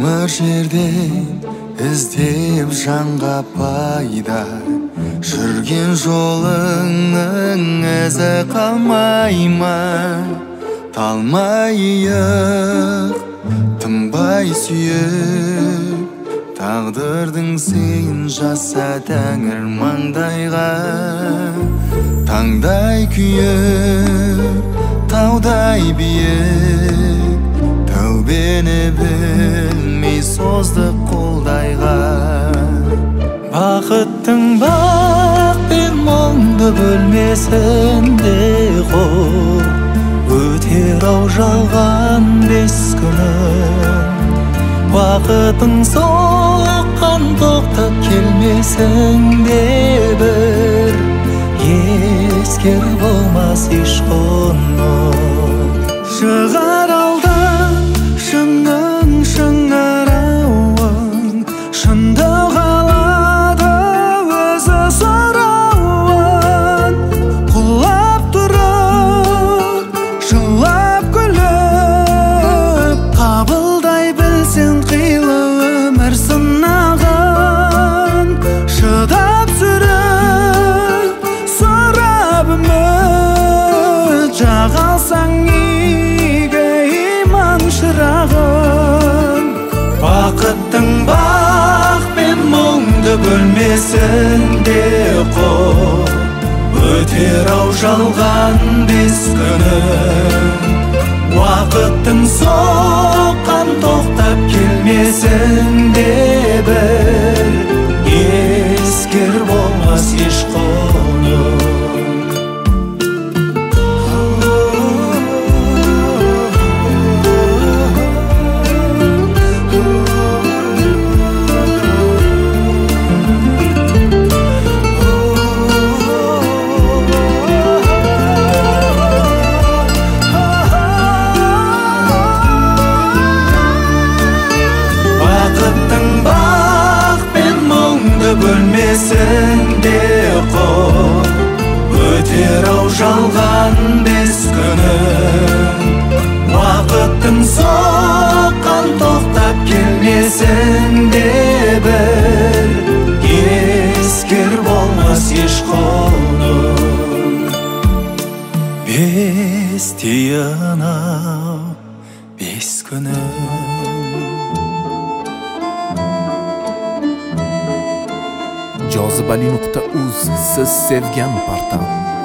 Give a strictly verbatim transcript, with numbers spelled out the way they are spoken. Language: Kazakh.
Темір жерден іздеп жанға пайда, жүрген жолыңның ізі қалмай ма? Талмайық, тынбай сүйіп, тағдырдың сыйын жаса тәңір маңдайға. Таңдай күйіп, таудай биік, тәубені білмей созды қолдайға. Бақыттың бақ пен мұңды бөлмесінде қор, өтер ау жалған бес күнің. Уақытың соққан тоқтап келмесің де бір, ескер болмас еш құның. Шығар алдан шыңның шыңырауын, шындық алады өзі сұрауын. Құлап тұрып, жылап күліп, қабылдай білсең қилы өмір сынағын. Шыдап сүріп, сұрап үміт, жағалсаң иге иман шырағын. Бақыттың бақ пен мұңды бөлмесінде қор, өтер ау жалған бес күнің. Уақыттың соққан тоқтап келмесін де бір, ескер болмас еш құның. Бөлмесінде қор, өтер ау жалған бес күнің. Уақыттың соққан тоқтап келмесін де бір, ескер болмас еш құның. Бес тиын ау бес күнің. jozibali nuqta uz siz sevgan portal.